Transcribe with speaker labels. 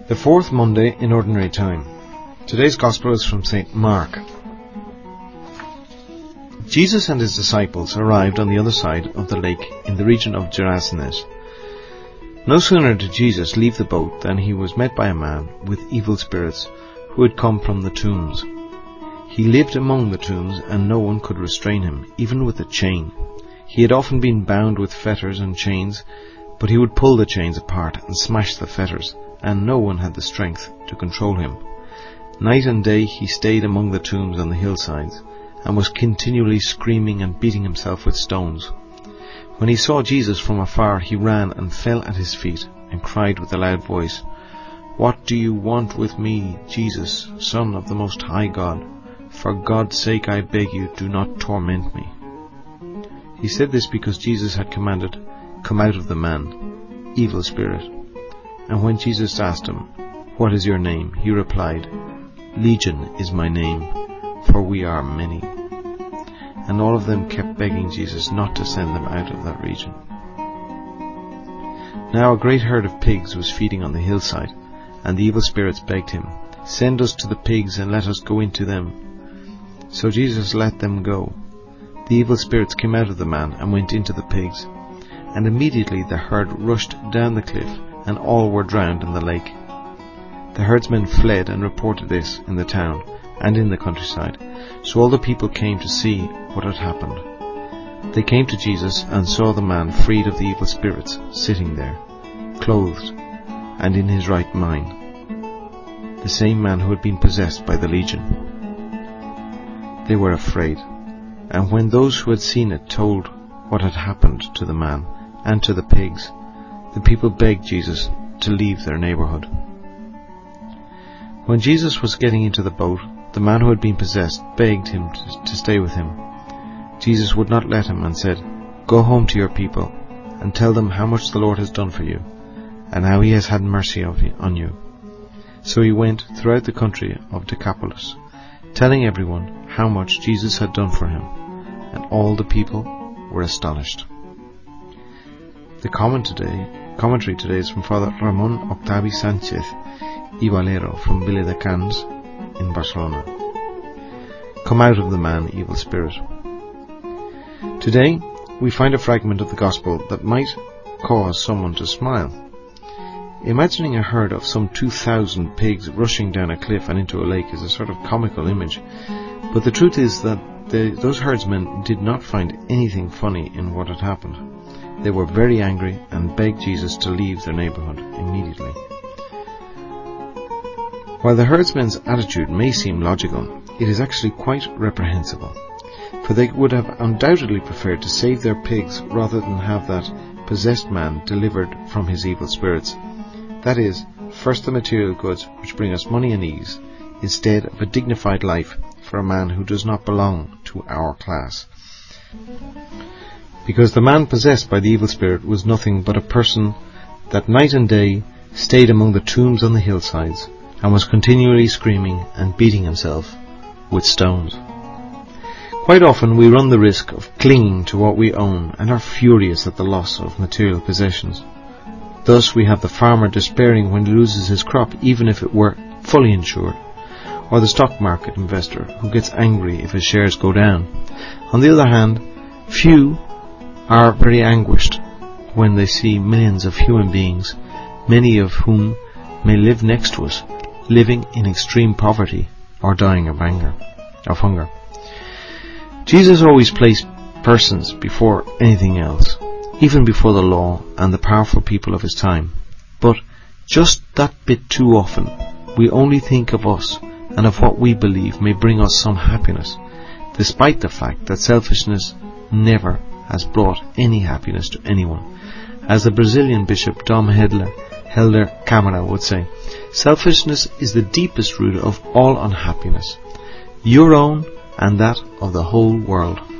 Speaker 1: The fourth Monday in Ordinary Time. Today's Gospel is from St. Mark. Jesus and his disciples arrived on the other side of the lake in the region of Gerasenes. No sooner did Jesus leave the boat than he was met by a man with evil spirits who had come from the tombs. He lived among the tombs, and no one could restrain him, even with a chain. He had often been bound with fetters and chains, but he would pull the chains apart and smash the fetters, and no one had the strength to control him. Night and day he stayed among the tombs on the hillsides, and was continually screaming and beating himself with stones. When he saw Jesus from afar, he ran and fell at his feet, and cried with a loud voice, "What do you want with me, Jesus, Son of the Most High God? For God's sake, I beg you, do not torment me." He said this because Jesus had commanded, "Come out of the man, evil spirit." And when Jesus asked him, "What is your name?" he replied, "Legion is my name, for we are many." And all of them kept begging Jesus not to send them out of that region. Now a great herd of pigs was feeding on the hillside, and the evil spirits begged him, "Send us to the pigs and let us go into them." So Jesus let them go. The evil spirits came out of the man and went into the pigs, and immediately the herd rushed down the cliff, and all were drowned in the lake. The herdsmen fled and reported this in the town and in the countryside, so all the people came to see what had happened. They came to Jesus and saw the man freed of the evil spirits, sitting there, clothed and in his right mind, the same man who had been possessed by the legion. They were afraid, and when those who had seen it told what had happened to the man and to the pigs, the people begged Jesus to leave their neighborhood. When Jesus was getting into the boat, the man who had been possessed begged him to stay with him. Jesus would not let him and said, "Go home to your people and tell them how much the Lord has done for you and how he has had mercy on you." So he went throughout the country of Decapolis, telling everyone how much Jesus had done for him, and all the people were astonished. The commentary today is from Father Ramon Octavi Sanchez y Valero from Viladecans in Barcelona. Come out of the man, evil spirit. Today we find a fragment of the Gospel that might cause someone to smile. Imagining a herd of some 2,000 pigs rushing down a cliff and into a lake is a sort of comical image, but the truth is that those herdsmen did not find anything funny in what had happened. They were very angry and begged Jesus to leave their neighborhood immediately. While the herdsmen's attitude may seem logical, it is actually quite reprehensible, for they would have undoubtedly preferred to save their pigs rather than have that possessed man delivered from his evil spirits. That is, first the material goods which bring us money and ease, instead of a dignified life for a man who does not belong to our class. Because the man possessed by the evil spirit was nothing but a person that night and day stayed among the tombs on the hillsides, and was continually screaming and beating himself with stones. Quite often we run the risk of clinging to what we own and are furious at the loss of material possessions. Thus we have the farmer despairing when he loses his crop, even if it were fully insured, or the stock market investor who gets angry if his shares go down. On the other hand, few are very anguished when they see millions of human beings, many of whom may live next to us, living in extreme poverty or dying of hunger. Jesus always placed persons before anything else, even before the law and the powerful people of his time. But just that bit too often, we only think of us and of what we believe may bring us some happiness, despite the fact that selfishness never has brought any happiness to anyone. As the Brazilian bishop Dom Helder Câmara would say, selfishness is the deepest root of all unhappiness, your own and that of the whole world.